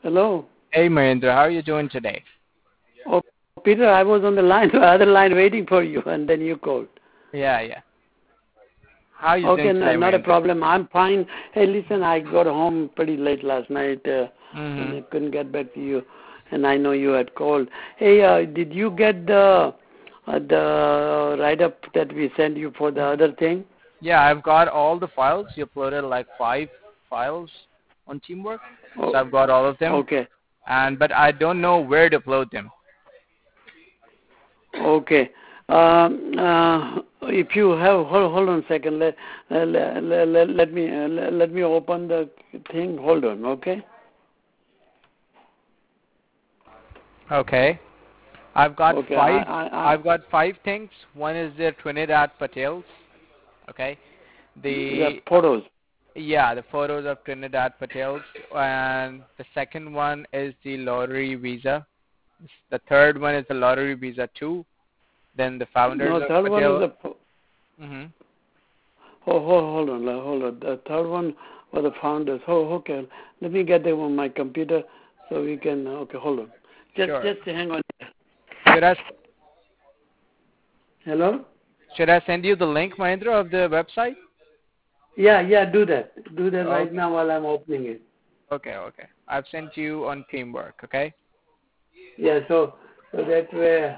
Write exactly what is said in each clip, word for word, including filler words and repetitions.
Hello. Hey Mahendra, how are you doing today? Oh, Peter, I was on the line, the other line waiting for you, and then you called. Yeah, yeah. How are you Okay, doing n- today, not a Mahendra? problem. I'm fine. Hey, listen, I got home pretty late last night, uh, and Mm-hmm. I couldn't get back to you, and I know you had called. Hey, uh, did you get the uh, the write-up that we sent you for the other thing? Yeah, I've got all the files. You uploaded like five files on Teamwork, so Oh, I've got all of them. okay, And but I don't know where to upload them. okay. Um, uh, if you have, hold, hold on a second. Let uh, let, let, let me uh, let, let me open the thing. Hold on, okay? Okay. I've got Okay, I, five. I, I I've got five things. One is the Trinidad Patels. Okay. the The uh, photos. yeah, the photos of Trinidad Patels, and the second one is the lottery visa. The third one is the lottery visa two. Then the founders No, of third one is Patel. the. pho- Hmm. Oh, hold, hold on, uh, hold on. The third one was the founders. Oh, okay. Let me get them on my computer so we can. Okay, hold on. Just, Sure. just hang on. Should I Hello. should I send you the link, Mahendra, of the website? Yeah, yeah. Do that. Do that right Okay. now while I'm opening it. Okay. Okay. I've sent you on Teamwork. Okay. Yeah. So, so that way.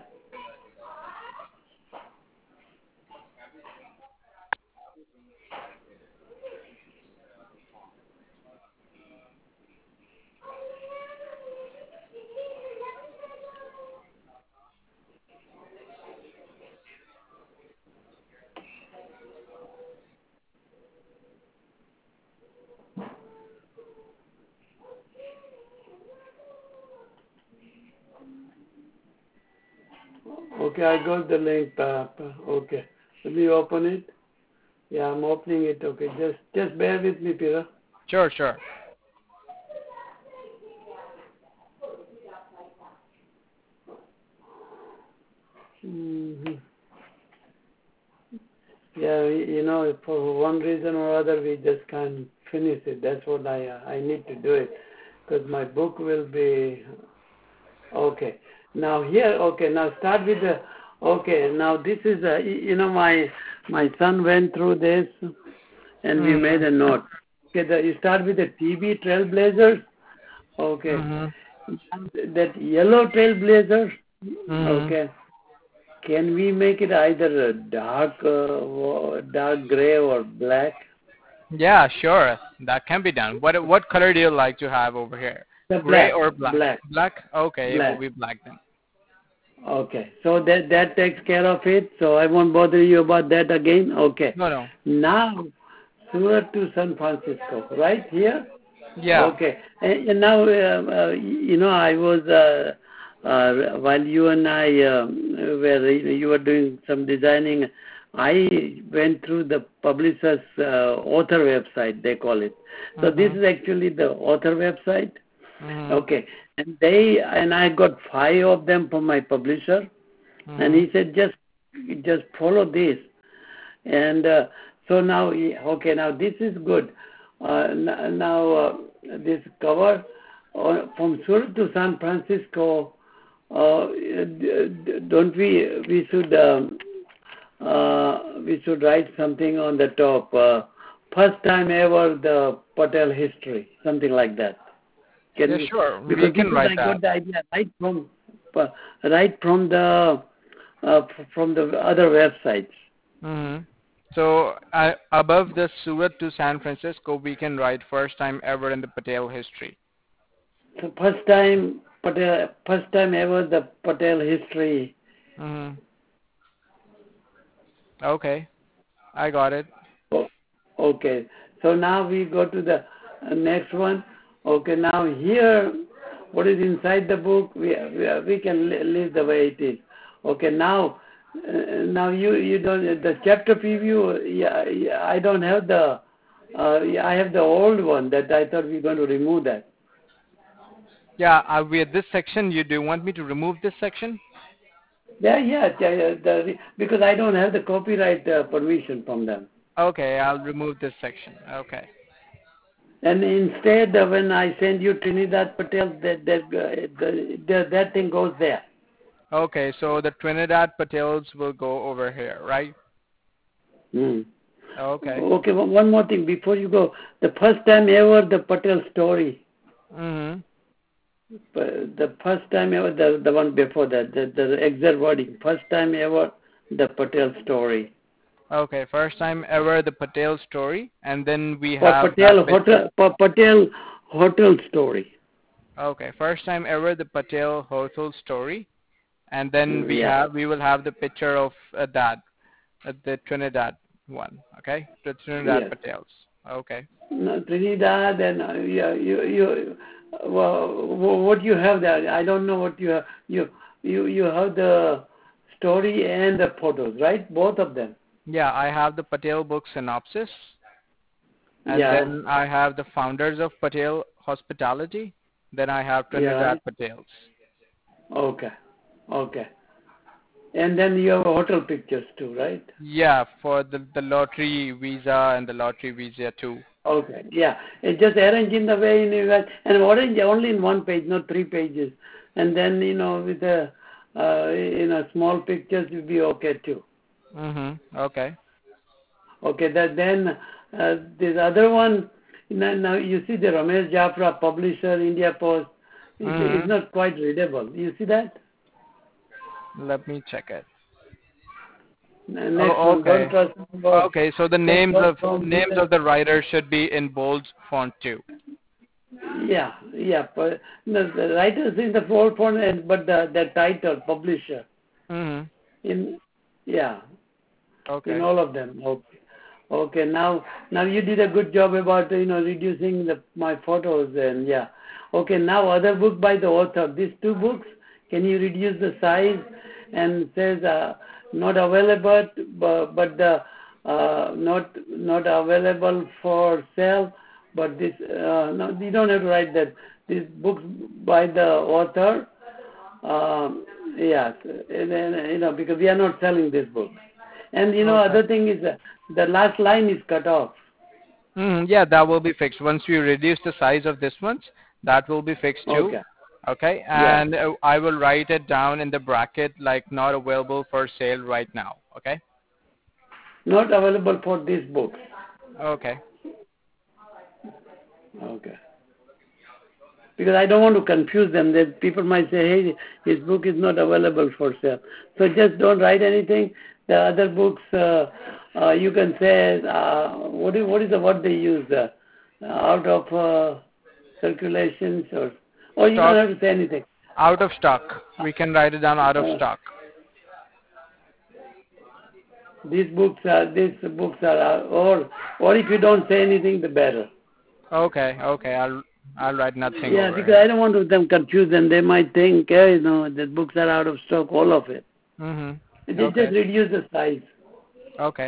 Okay, I got the link. Uh, okay. Let me open it. Yeah, I'm opening it. Okay. Just, just bear with me, Peter. Sure. Sure. hmm Yeah, you know, for one reason or other, we just can't finish it. That's what I I need to do it, because my book will be okay. Now here, okay. Now start with the okay. Now this is a you know my my son went through this, and we made Mhm. a note. Okay, the, you start with the T V Trailblazers. Okay, Mhm. that yellow Trailblazer. Mhm. Okay. Can we make it either a dark, uh, dark gray or black? Yeah. Sure. That can be done. What what color do you like to have over here? The Gray black, or black? black, Black. Okay. It will black. be black then. Okay, so that that takes care of it. So I won't bother you about that again. Okay. No. No. Now, Surat to San Francisco, right here. Yeah. Okay, and, and now uh, uh, you know I was uh, uh, while you and I um, were you were doing some designing. I went through the publisher's uh, author website. They call it. So this Mhm. is actually the author website. Mhm. Okay. And they and I got five of them from my publisher, and Mhm. he said just just follow this. And uh, so now he- okay, now this is good. Uh, n- now uh, this cover uh, from Surat to San Francisco. Uh, d- d- don't we we should um, uh, we should write something on the top. Uh, first time ever the Patel history, something like that. Can Yeah. we? Sure. We Because this can is write I that. got the idea right from uh, right from the uh, f- from the other websites. Hmm. So uh, above the Surat to San Francisco, we can write first time ever in the Patel history. So first time Patel, first time ever the Patel history. Hmm. Okay, I got it. Oh, okay. So now we go to the uh, next one. Okay. Now here, what is inside the book? We we, we can li- leave the way it is. Okay. Now. Uh, now you you don't the chapter preview. Yeah, yeah I don't have the Uh, yeah, I have the old one that I thought we were going to remove that. Yeah, uh, we at this section. You do want me to remove this section? Yeah, yeah, yeah, yeah, the, because I don't have the copyright uh, permission from them. Okay, I'll remove this section. Okay. And instead, uh, when I send you Trinidad Patel, that that uh, the, the, that thing goes there. Okay, so the Trinidad Patels will go over here, right? Hmm. Okay. Okay, one one more thing before you go. The first time ever the Patel story, Mhm. uh, the first time ever, the, the one before that, the, the exact wording, first time ever the Patel story. Okay, first time ever the Patel story, and then we For have that Patel picture. Hotel, for Patel Hotel story. Okay, first time ever the Patel hotel story, and then Mm, we yeah, have we will have the picture of uh, that, uh, the Trinidad one. Okay, the Trinidad yes. Patels. Okay. No, Trinidad and uh, yeah, you you uh, well, what you have there? I don't know what you have. You you you have the story and the photos, right? Both of them. Yeah, I have the Patel book synopsis, and Yeah, then I have the founders of Patel Hospitality. Then I have yeah, Trinidad right. Patels. Okay, okay. And then you have hotel pictures too, right? Yeah, for the the lottery visa and the lottery visa too. Okay, yeah. It's just arranged in the way in you guys, and orange only in one page, not three pages. And then you know with the uh, you know small pictures will be okay too. Mhm. Okay. Okay, that then uh, this other one. Now, now you see the Ramesh Jafra publisher India Post is is Mhm. not quite readable. You see that? Let me check it. N- Next Oh, one, don't okay. trust about Okay, so the don't names trust of from names of the writers should be in bold font too. yeah, yeah. But no, the writers in the fourth one, and but the the title publisher Mhm. in yeah in Okay. all of them. Okay, okay. Now now you did a good job about you know reducing the my photos and yeah. Okay, now other book by the author. These two books, can you reduce the size and says uh, not available, but but the uh, not not available for sale. But this uh, no, you don't have to write that. These books by the author. Um, yes, and then, you know because we are not selling this book. And you know, Okay. other thing is uh, the last line is cut off. Mhm. Yeah, that will be fixed. Once we reduce the size of this one, that will be fixed too. Okay. Okay, Yeah. and uh, I will write it down in the bracket like not available for sale right now. Okay. Not available for this book. Okay. Okay. Because I don't want to confuse them. That people might say, hey, his book is not available for sale. So just don't write anything. The other books, uh, uh, you can say, uh, what is what is the word they use? Uh, out of uh, circulations or, or you don't Stock have to say anything. out of stock. We can write it down out of Uh, stock. these books are these books are uh, or or if you don't say anything, the better. Okay. Okay. I'll I'll write nothing Yeah, over because I here. don't want them confused and they might think, hey, you know, the books are out of stock, all of it. Mhm. They just Okay. reduce the size. Okay.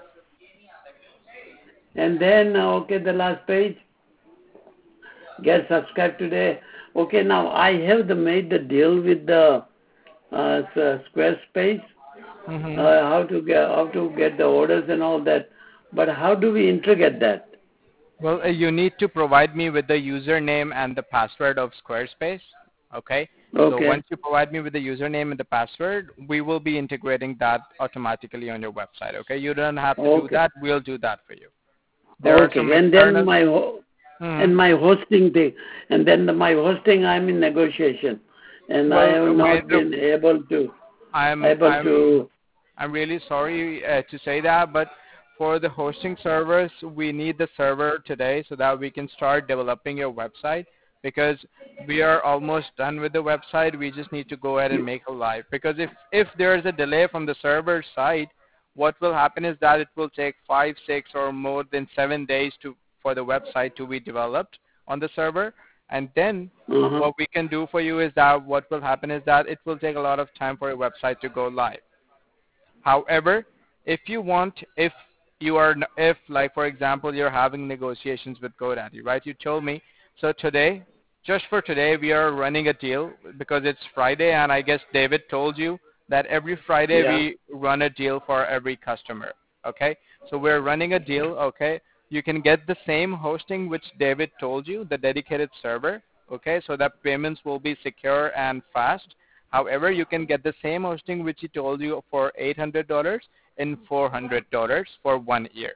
And then, uh, okay, the last page, get subscribed today. Okay, now I have the, made the deal with the uh, s- Squarespace, Mhm. uh, how to get how to get the orders and all that. But how do we integrate that? Well, uh, you need to provide me with the username and the password of Squarespace. Okay. So Okay, once you provide me with the username and the password, we will be integrating that automatically on your website. Okay. You don't have to do okay, that. We'll do that for you. There are some okay. And then external. my ho- and Mhm. my hosting thing, and then the, my hosting, I'm in negotiation, and I Well, have uh, we, not the, been able to I'm able I'm to. I'm really sorry uh, to say that, but for the hosting servers, we need the server today so that we can start developing your website because we are almost done with the website. We just need to go ahead and make it live because if if there is a delay from the server side, what will happen is that it will take five, six, or more than seven days to for the website to be developed on the server, and then Uh-huh. what we can do for you is that what will happen is that it will take a lot of time for your website to go live. However, if you want, if you are, n- if like for example, you're having negotiations with GoDaddy, right? You told me. So today, just for today, we are running a deal because it's Friday, and I guess David told you that every Friday Yeah. we run a deal for every customer. Okay, so we're running a deal. Okay, you can get the same hosting which David told you, the dedicated server, okay, so that payments will be secure and fast. However, you can get the same hosting which he told you for eight hundred dollars in four hundred dollars for one year.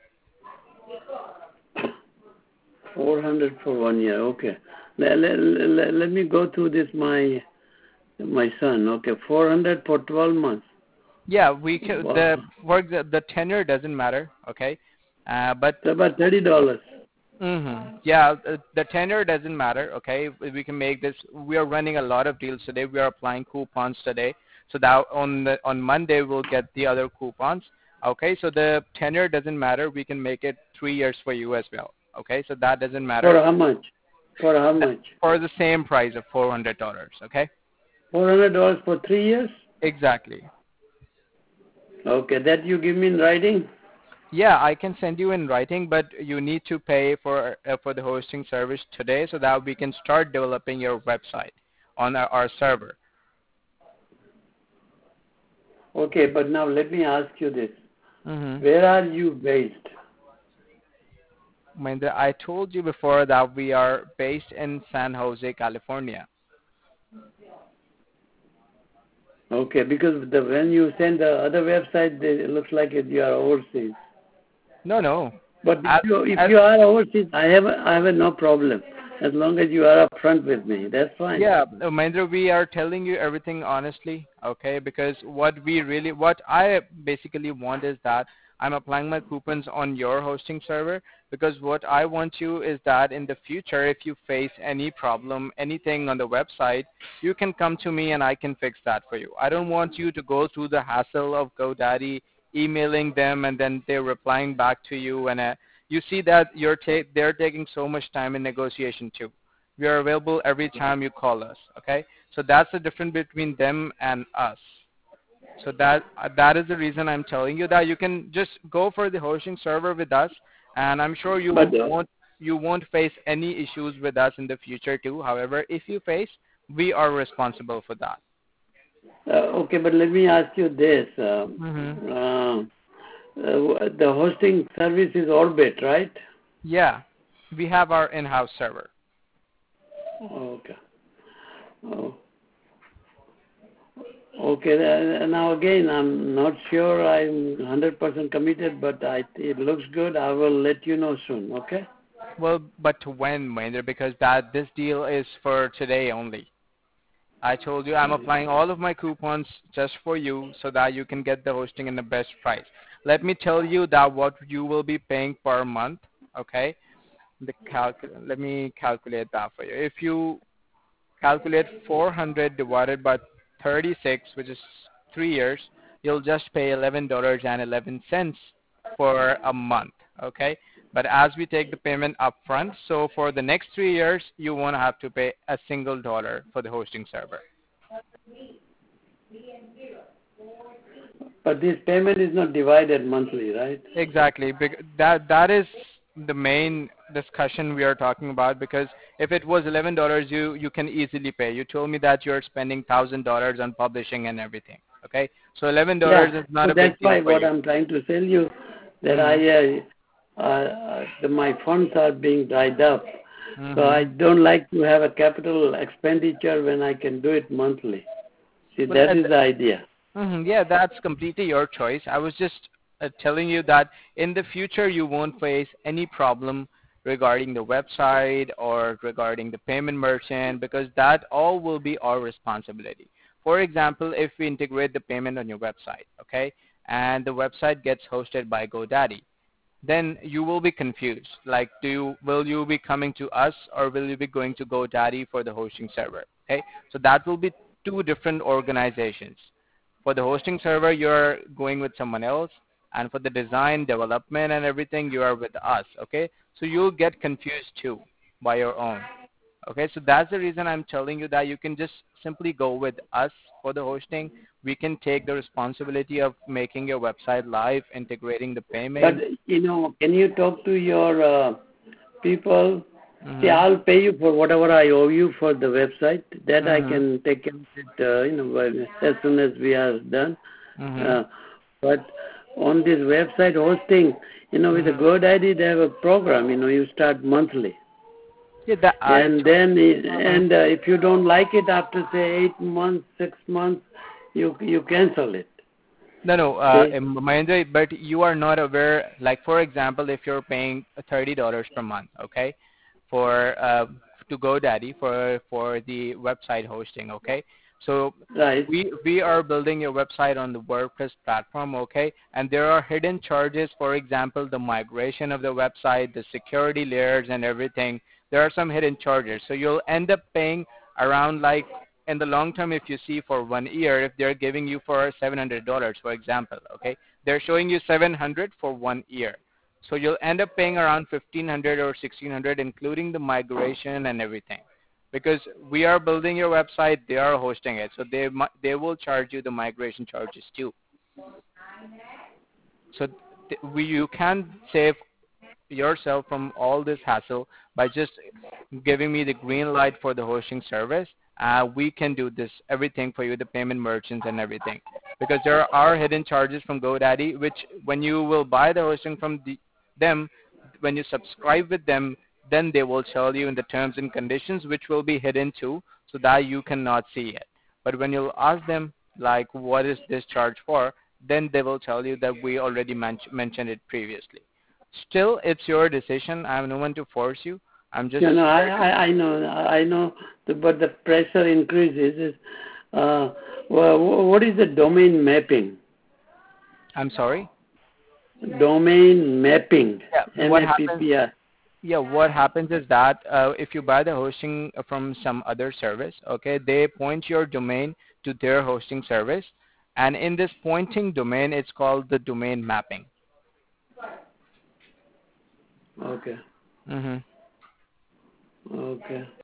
four hundred for one year. Okay. Let, let, let, let me go through this, my my son. Okay, four hundred for twelve months. Yeah, we can, Wow. the for the, the tenure doesn't matter, okay, uh, but It's about thirty dollars. mm-hmm. Yeah, the, the tenure doesn't matter, okay. We can make this. We are running a lot of deals today. We are applying coupons today, so that on the, on Monday we'll get the other coupons, okay. So the tenure doesn't matter. We can make it three years for you as well, okay. So that doesn't matter. For how much? For how That- much? For the same price of four hundred dollars, okay. Four hundred dollars for three years. Exactly. Okay, that you give me in writing. Yeah, I can send you in writing, but you need to pay for uh, for the hosting service today so that we can start developing your website on our, our server. Okay, but now let me ask you this: Mm-hmm. where are you based? Mahendra, I told you before that we are based in San Jose, California. Okay, because the when you send the other website, they- it looks like it, you are overseas. No, no. But As, if you if as, you are overseas, I have I have no problem as long as you are upfront with me. That's fine. yeah, uh, Mahendra, we are telling you everything honestly, okay? Because what we really, what I basically want is that I'm applying my coupons on your hosting server because what I want you is that in the future, if you face any problem, anything on the website, you can come to me and I can fix that for you. I don't want you to go through the hassle of GoDaddy, emailing them, and then they're replying back to you, and uh, you see that you're ta- they're taking so much time in negotiation too. We are available every time you call us, okay? So that's the difference between them and us. So that uh, that is the reason I'm telling you that you can just go for the hosting server with us, and I'm sure you But uh, won't you won't face any issues with us in the future too. However, if you face, we are responsible for that. uh, okay, but let me ask you this: um, Mm-hmm. uh, uh, the hosting service is Orbit, right? Yeah, we have our in-house server. Okay. Oh. Okay. uh, Now again, I'm not sure I'm one hundred percent committed, but I, it looks good. I will let you know soon. Okay. Well, but when, Mahendra? Because that this deal is for today only. I told you I'm applying all of my coupons just for you so that you can get the hosting in the best price. Let me tell you that what you will be paying per month, okay? The calc- let me calculate that for you. If you calculate four hundred divided by thirty-six, which is three years, you'll just pay eleven dollars and eleven cents for a month, okay? But as we take the payment upfront, so for the next three years, you won't have to pay a single dollar for the hosting server. But this payment is not divided monthly, right? Exactly. bec- That that is the main discussion we are talking about because if it was eleven dollars, you you can easily pay. You told me that you're spending thousand dollars on publishing and everything. Okay, so eleven dollars Yeah. is not So a that's big deal why for what you. I'm trying to tell you that Mhm. I uh, uh, the, my funds are being dried up. So I Mhm. don't like to have a capital expenditure when I can do it monthly. See, Well, that at is the idea. hmm Yeah, that's completely your choice. I was just uh, telling you that in the future you won't face any problem regarding the website or regarding the payment merchant because that all will be our responsibility. For example, if we integrate the payment on your website, okay, and the website gets hosted by GoDaddy, then you will be confused. Like, do you, will you be coming to us or will you be going to GoDaddy for the hosting server? Okay, so that will be two different organizations. For the hosting server, you're going with someone else, and for the design, development, and everything, you are with us. Okay, so you'll get confused too by your own. Okay, so that's the reason I'm telling you that you can just simply go with us for the hosting. We can take the responsibility of making your website live, integrating the But, payment. you know, can you talk to your uh, people? See, Mhm. I'll pay you for whatever I owe you for the website. That I Mhm. can take care of it, uh, you know, when- as soon as we are done. Mhm. Uh, but on this website hosting, you know, with Mhm. the GoDaddy, they have a program. You know, you start monthly, Yeah, that I. and then it- Mhm. and uh, if you don't like it after say eight months, six months, you you cancel it. No, no, uh, See? um, Mahendra, but you are not aware. Like, for example, if you're paying thirty dollars per month, okay, for uh, to GoDaddy for for the website hosting, okay. So Right. we we are building your website on the WordPress platform, okay, and there are hidden charges. For example, the migration of the website, the security layers, and everything. There are some hidden charges. So you'll end up paying around like in the long term, if you see for one year, if they're giving you for seven hundred dollars, for example, okay, they're showing you seven hundred for one year. So you'll end up paying around fifteen hundred or sixteen hundred, including the migration and everything, because we are building your website, they are hosting it, so they mi- they will charge you the migration charges too. So th- we you can save yourself from all this hassle by just giving me the green light for the hosting service. Uh, we can do this everything for you, the payment merchants and everything, because there are hidden charges from GoDaddy, which when you will buy the hosting from the, them, when you subscribe with them, then they will tell you in the terms and conditions, which will be hidden too, so that you cannot see it. But when you ask them like what is this charge for, then they will tell you that we already men- mentioned it previously. Still, it's your decision. I'm no one to force you. I'm just You know, I, here to. I, I know, I know, the, but the pressure increases. Is, uh, well, what is the domain mapping? I'm sorry. Domain mapping, Yeah. What happens? M A P P I. Yeah. What happens is that uh, if you buy the hosting from some other service, okay, they point your domain to their hosting service, and in this pointing domain, it's called the domain mapping. Okay, Mhm. okay,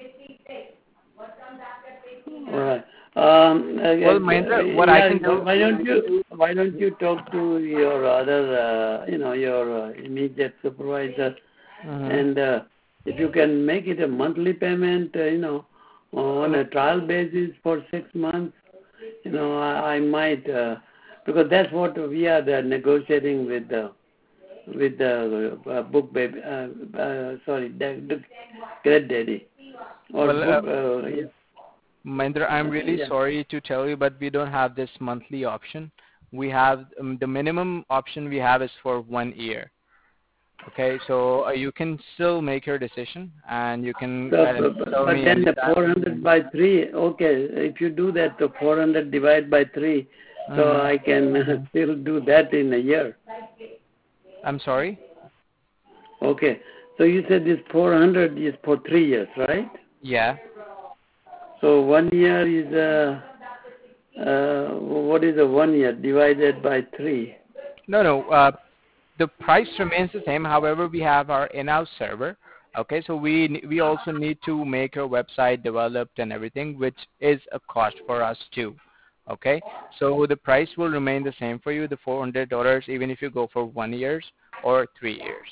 all right. Um, uh, Well, uh, Mahendra, what I yeah, can do. why don't you why don't you talk to your other, uh, you know, your uh, immediate supervisor, Mhm. and uh, if you can make it a monthly payment, uh, you know, on a trial basis for six months, you know, I, I might, uh, because that's what we are uh, negotiating with the with the uh, book baby, uh, uh, sorry, the, the Great Daddy or Well, uh, book, uh, yeah, Mahendra, I'm really yeah. sorry to tell you, but we don't have this monthly option. We have um, the minimum option we have is for one year. Okay, so uh, you can still make your decision, and you can So, uh, but, but tell but me then the anytime. four hundred by three, okay, if you do that, the four hundred divided by three, so Hmm. I can still do that in a year. I'm sorry. Okay, so you said this four hundred is for three years, right? Yeah. So one year is, uh, uh, what is a one year divided by three? No, no. Uh, the price remains the same. However, we have our in-house server. Okay, so we ne- we also need to make our website developed and everything, which is a cost for us too. Okay, so the price will remain the same for you, the four hundred dollars, even if you go for one years or three years.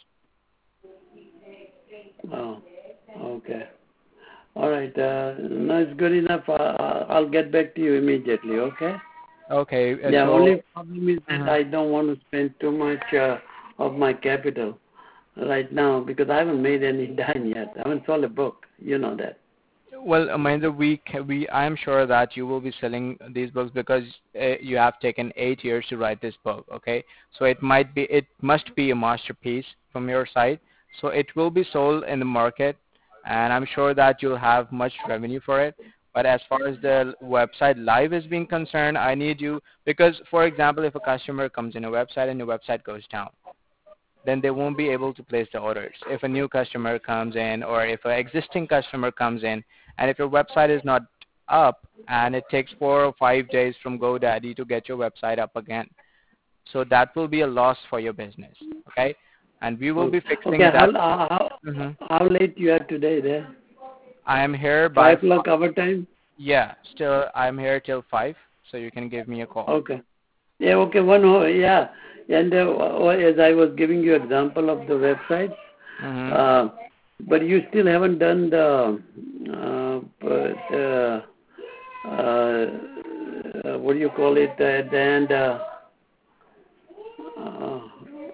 Oh, okay. All right. Uh, no, it's good enough. Uh, I'll get back to you immediately. Okay. Okay, uh, The so. only problem is that Mhm. I don't want to spend too much uh, of my capital right now because I haven't made any dime yet. I haven't sold a book. You know that. Well, Mahendra, we ca- we I am sure that you will be selling these books because uh, you have taken eight years to write this book. Okay, so it might be it must be a masterpiece from your side. So it will be sold in the market, and I'm sure that you'll have much revenue for it. But as far as the website live is being concerned, I need you because, for example, if a customer comes in a website and your website goes down, then they won't be able to place the orders. If a new customer comes in or if an existing customer comes in, and if your website is not up and it takes four or five days from GoDaddy to get your website up again, so that will be a loss for your business, okay? And we will Okay. be fixing Okay. How that. how Hmm. how late you are today? There. I am here by, Five f- o'clock our time. yeah, still I'm here till five, so you can give me a call. Okay. Yeah. Okay. One. ho- Yeah. And uh, uh, as I was giving you example of the website, Hmm. uh, but you still haven't done the uh, but, uh, uh, what do you call it? Uh, and uh, uh,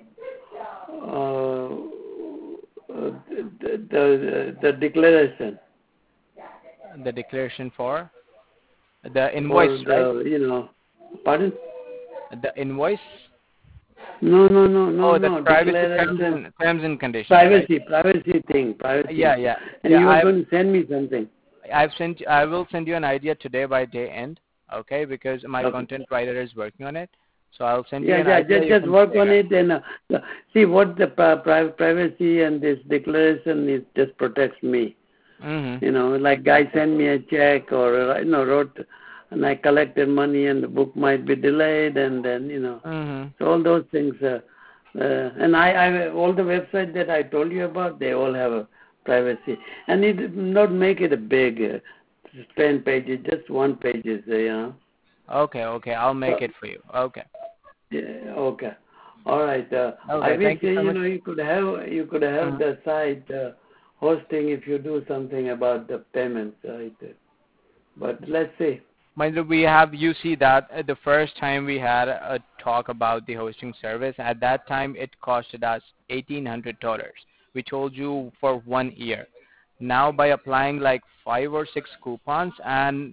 uh, the, the, the declaration. The declaration for the For invoice, right? the, you know, pardon? The invoice. No, no, no, no, Oh, the no. privacy terms Declaration. and terms and conditions, right? Privacy, privacy thing, privacy. Yeah, yeah, And yeah. you are I've going to send me something. I've sent. I will send you an idea today by day end. Okay, because my Okay. content writer is working on it. So I'll send you Yeah, an yeah, idea. just, You just can work play on around. it and uh, see what the pri- pri- privacy and this declaration is just protects me. Mhm. You know, like guy sent me a check or, uh, you know, wrote and I collected money and the book might be delayed and then, you know, Mhm. so all those things. Uh, uh, and I, I, all the websites that I told you about, they all have a privacy. And it not make it a big, uh, ten pages, just one pages, uh, you know. Okay, okay. I'll make So, it for you. Okay. yeah, okay. All right. Uh, I Okay. wish Thank uh, you so you much. know you could have you could have Mhm. the site uh, hosting if you do something about the payments, right? But let's see. Mind you, we have, you see that uh, the first time we had a talk about the hosting service, at that time it costed us eighteen hundred dollars. We told you for one year. Now by applying like five or six coupons, and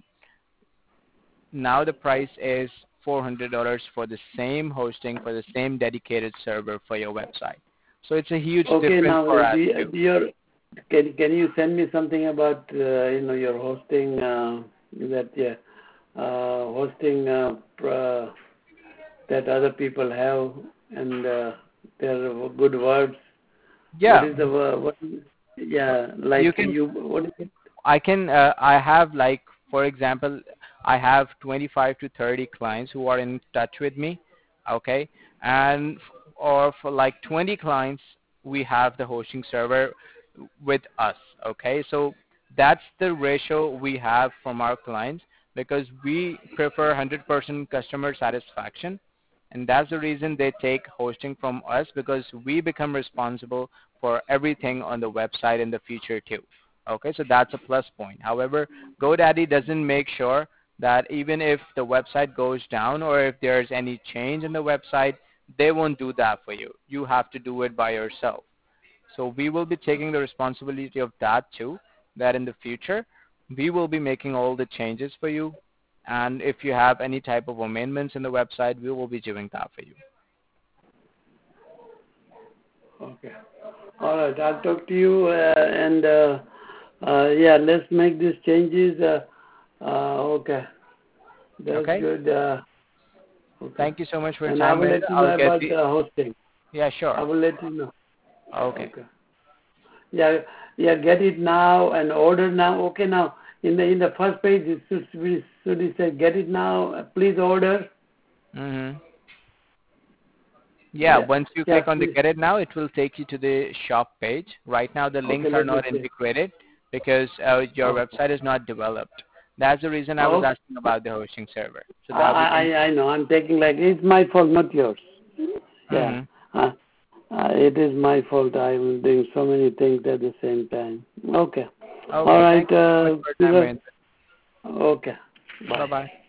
now the price is four hundred dollars for the same hosting, for the same dedicated server for your website. So it's a huge Okay. difference Now, for uh, us do you, too. do your can can you send me something about uh, you know your hosting uh, that yeah uh, hosting uh, pr- that other people have and uh, their good words. What Yeah, is the wo- what? Yeah, you like can you. What is it? I can, uh, I have like, for example, I have twenty-five to thirty clients who are in touch with me, okay, and f- or for like twenty clients, we have the hosting server with us, okay. So that's the ratio we have from our clients because we prefer one hundred percent customer satisfaction, and that's the reason they take hosting from us because we become responsible for everything on the website in the future too. Okay, so that's a plus point. However, GoDaddy doesn't make sure that even if the website goes down or if there's any change in the website, they won't do that for you. You have to do it by yourself. So we will be taking the responsibility of that too, that in the future, we will be making all the changes for you. And if you have any type of amendments in the website, we will be doing that for you. Okay. All right. I'll talk to you uh, and uh, uh, yeah, let's make these changes. Uh, uh, okay. That's Okay? good. Uh, okay. Thank you so much for your And I time, will Mahendra. let you I'll know get about the, the hosting. yeah, I sure. will let you know. Okay. Okay. Yeah, yeah. Get it now and order now. Okay. Now in the in the first page, it should be should it say get it now? uh, Please order. Mm-hmm. Yeah, Yeah. once you Yeah. click on the Please. Get It Now, it will take you to the shop page. Right now, the links Okay. are Let me not see. integrated because uh, your Oh. website is not developed. That's the reason I was Oh. asking about the hosting server, so I that we can. I I know. I'm taking like it's my fault, not yours. Yeah. Mm-hmm. Uh, uh, it is my fault. I'm doing so many things at the same time. Okay. All Okay, right. thank you so much Uh, for your time, Peter. Mahendra. Okay. Bye. Bye-bye.